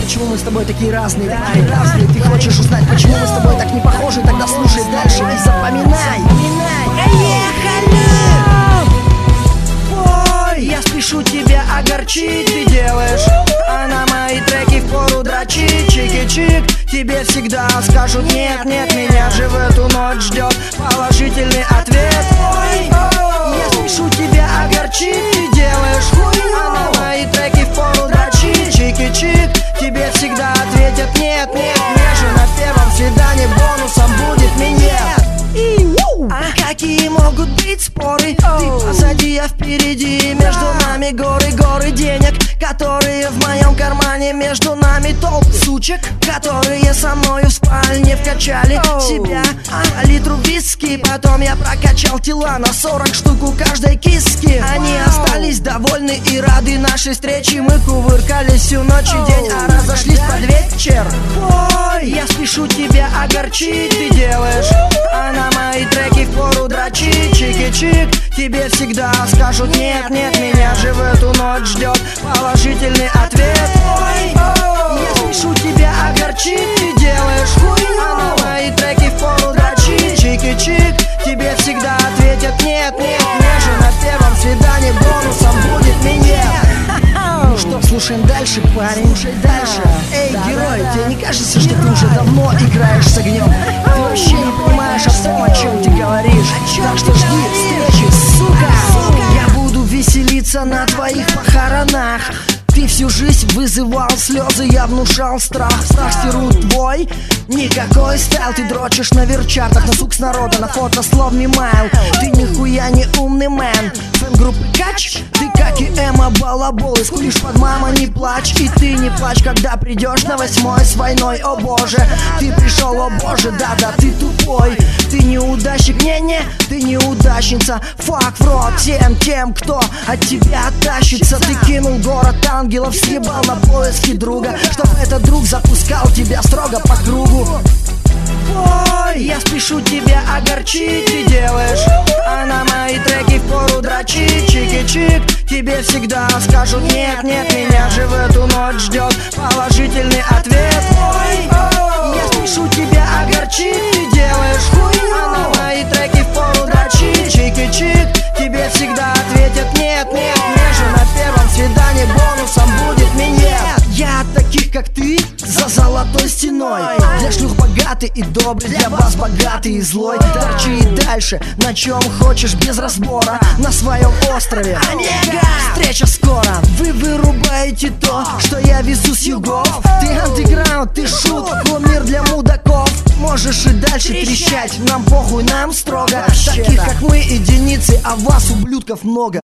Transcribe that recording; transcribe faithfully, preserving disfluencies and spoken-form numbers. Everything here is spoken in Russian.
почему мы с тобой такие разные, парень, разные. Ты хочешь узнать, почему мы с тобой так не похожи? Тогда слушай дальше и запоминай. Поехали! Ой, я спешу тебя огорчить, ты делаешь, а на мои треки впору дрочить. Чики-чик, тебе всегда скажут нет, нет, меня же в эту ночь ждет положительный ответ. Ой, я спешу тебя огорчить, ты делаешь, а на мои треки впору дрочить. Чики-чик, тебе всегда ответят нет, нет, мне же на первом свидании бонусом будет минет. А какие могут быть споры? Ты позади, я впереди. Между нами горы, горы денег, которые в моем кармане. Между нами толп сучек, которые со мною в спальне вкачали себя а литру виски. Потом я прокачал тела на сорок штук у каждой киски. Они остались довольны и рады нашей встрече. Мы кувыркались всю ночь и день, а разошлись под вечер. Ой, я спешу тебя огорчить, ты делаешь, а на мои треки впору дрочить. Чики-чик, тебе всегда скажут нет, нет, меня же в эту ночь ждет положительный ответ. Ой, я спешу тебя огорчить, ты делаешь, а на мои треки впору дрочить. Чики-чик, тебе всегда ответят нет, нет, мне же на первом свидании бонусом будет минет. Ну что, слушаем дальше, парень, слушай дальше. Эй, герой, тебе не кажется, что ты уже давно играешь с огнем? Ты вообще не понимаешь о том, о чем ты говоришь. Так что жди встречи, сука. Я буду веселиться на твоих похоронах. Ты всю жизнь вызывал слезы, я внушал страх. Страх стирут твой никакой стайл. Ты дрочишь на верчартах, на сук с народа, на фото слов мимайл. Ты нихуя не умный мэн. Фэн группы Кач, ты как и Эмма Балабол. И скулишь под мама, не плачь. И ты не плачь, когда придешь на восьмой с войной. О боже, ты пришел, о боже, да-да, ты тупой. Ты неудачник, не-не, ты неудачница. Фак в рот всем тем, кто от тебя тащится. Ты кинул город ангелов, съебал на поиски друга, чтоб этот друг запускал тебя строго по кругу. Ой, я спешу тебя огорчить, ты делаешь, а на мои треки впору дрочить. Чики-чик, тебе всегда скажут нет, нет, меня же в эту ночь ждет положительный ответ. Ой, я спешу тебя огорчить, ты делаешь, а на мои треки впору дрочить. Чики-чик, тебе всегда ответят нет, нет, мне же на первом свидании бонусом будет минет. Я от таких, как ты, за золотой стеной. Для шлюх богатый и добрый, для вас богатый и злой. Торчи и дальше, на чем хочешь, без разбора. На своем острове, Онега, встреча скоро. Вы вырубаете то, что я везу с югов. Ты андеграунд, ты шут, кумир для мудаков. Можешь и дальше трещать, нам похуй, нам строго. Таких, как мы, единицы, а вас, ублюдков, много.